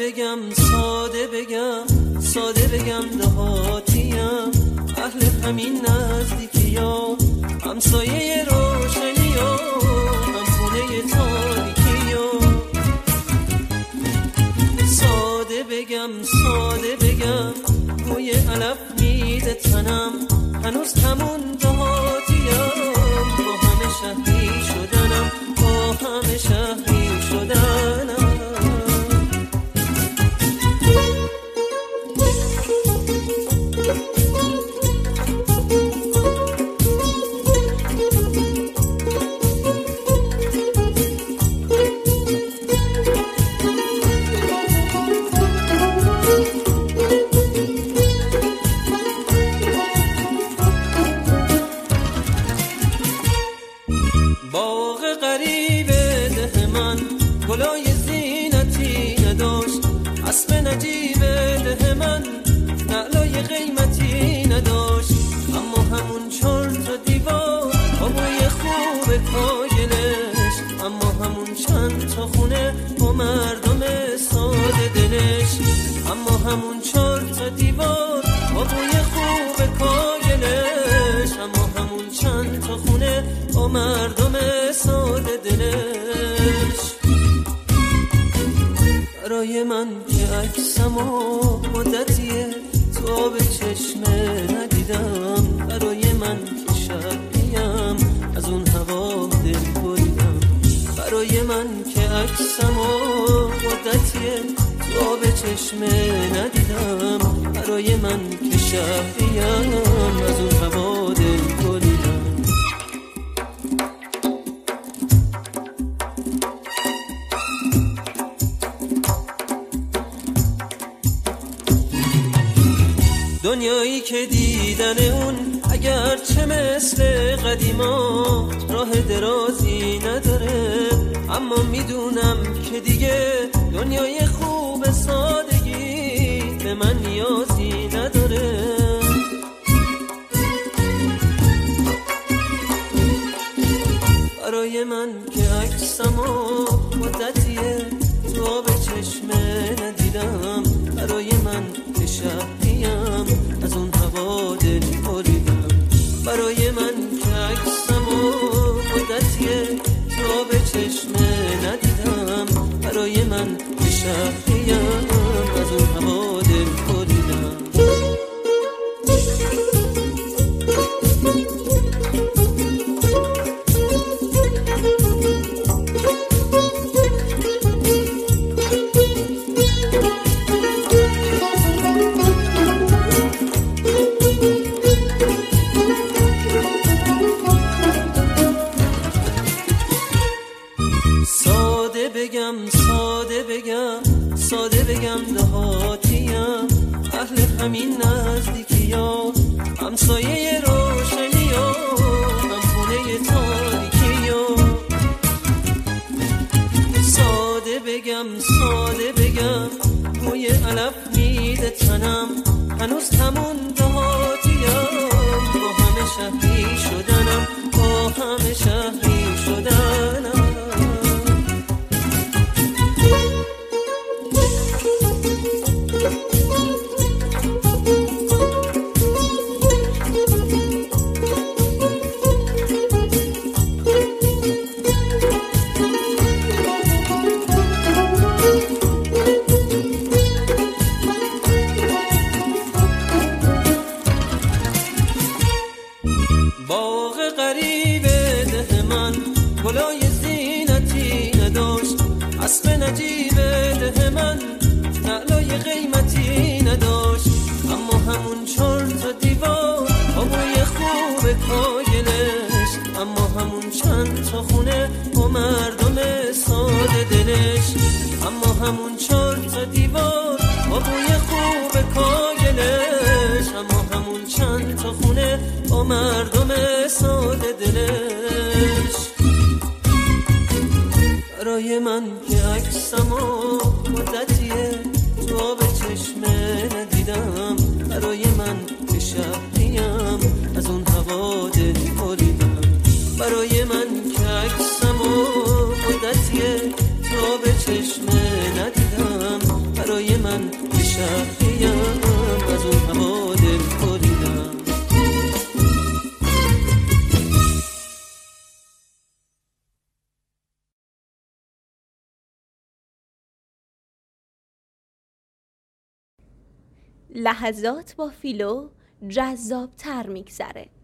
ساده بگم دهاتیم، اهل همین نزدیکی ها، همسایه روشنی ها، هم خونه تاریکی ها. ساده بگم روی علف میده تنم، هنوز همون دهاتیم، با همه شهری شدنم، با همه شهری شدنم. برای من که عکسمو مدتیه تو به چشمه ندیدم، برای من که شبیم از اون هوا دل بریدم، برای من که عکسمو مدتیه تو به چشمه ندیدم، برای من که شبیم از اون هوا دل بریدم. دنیایی که دیدن اون اگر چه مثل قدیما راه درازی نداره، اما میدونم که دیگه دنیای خوب سادگی به من نیازی نداره. برای من که عکسمو مدتیه تو به چشمه ندیدم، برای من که شبیم از اون هوا دل بریدم، برای من که عکسمو مدتیه تو به چشمه ندیدم، برای من که شبیم از اون هوا دل بریدم. ساده بگم دهاتیم، اهل همین نزدیکی ها، همسایه روشنی ها، هم خونه تاریکی ها. ساده بگم روی علف میده تنم، هنوز همون دهاتیم، با همه شهری شدنم، با همه شهری شدنم. باغ غریب ده من گلای زینتی نداشت، اسب نجیب ده من نعلای قیمتی نداشت، اما همون 4 تا دیوار با بوی خوب کاگلش، اما همون چند تا خونه با مردم ساده دلش، اما همون 4 تا دیوار با بوی خوب کاگلش، اما همون چند تا خونه با مردم ساده دلش. برای من که عکسمو مدتیه تو به چشمه ندیدم، برای من که شهریم از اون هوا دل بریدم، برای من که عکسمو مدتیه تو به چشمه ندیدم، برای لحظات با فیلو جذاب تر میگذره.